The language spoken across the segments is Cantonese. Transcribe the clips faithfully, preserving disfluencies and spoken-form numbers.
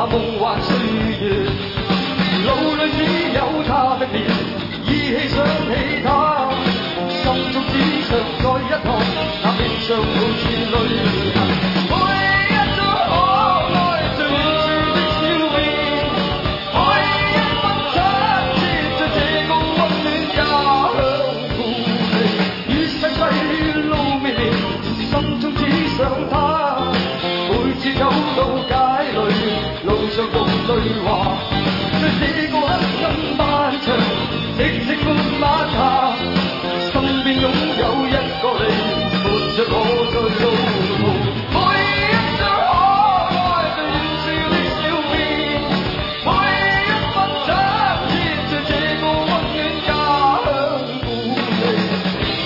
夢幻歲月，腦裏只有他的臉，依稀想起他，心中只想再一趟，那面上滿是淚痕。每一張可愛最遠處的笑面，每一分親切在這個溫暖家鄉故地，與世世路綿綿，心中只想他。每次走到街裏，路上共對話，在這個黑暗漫長，寂寂沒晚霞，身邊擁有一個你，伴着我在路途。每一張可愛最遠處的笑面，每一分親切在這個溫暖家鄉故地。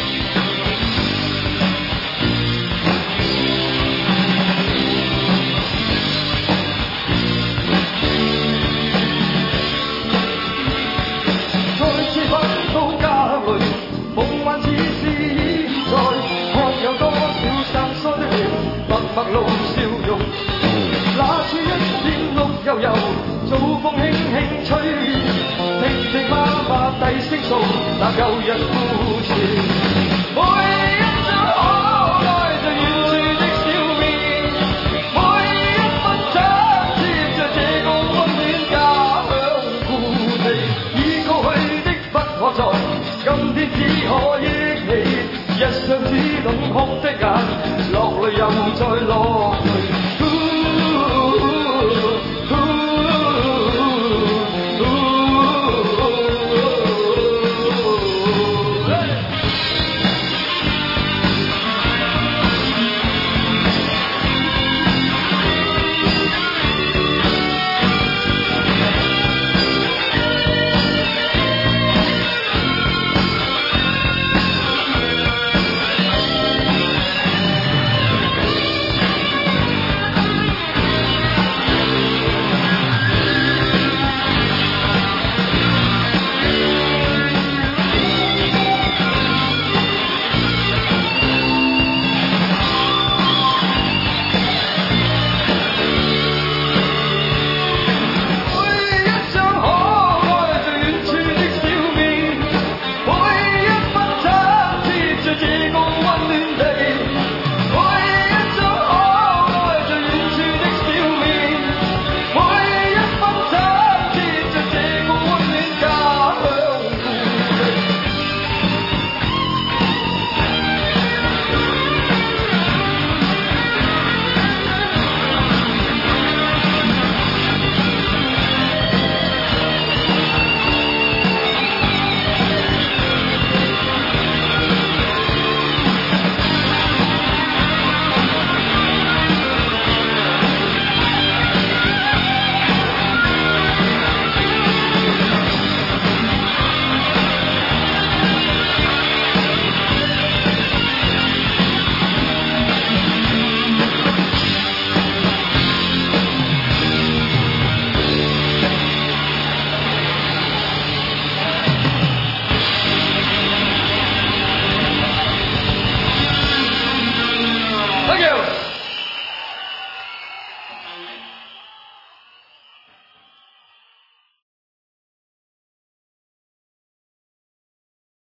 陌路笑容，那處一片綠油油，早風輕輕吹，平平麻麻低聲訴，那舊日故事。每一張可愛最遠處的笑面，每一分親切在這個溫暖家鄉故地。已過去的不可再，今天只可憶起，一雙只懂哭的眼，落淚又再落。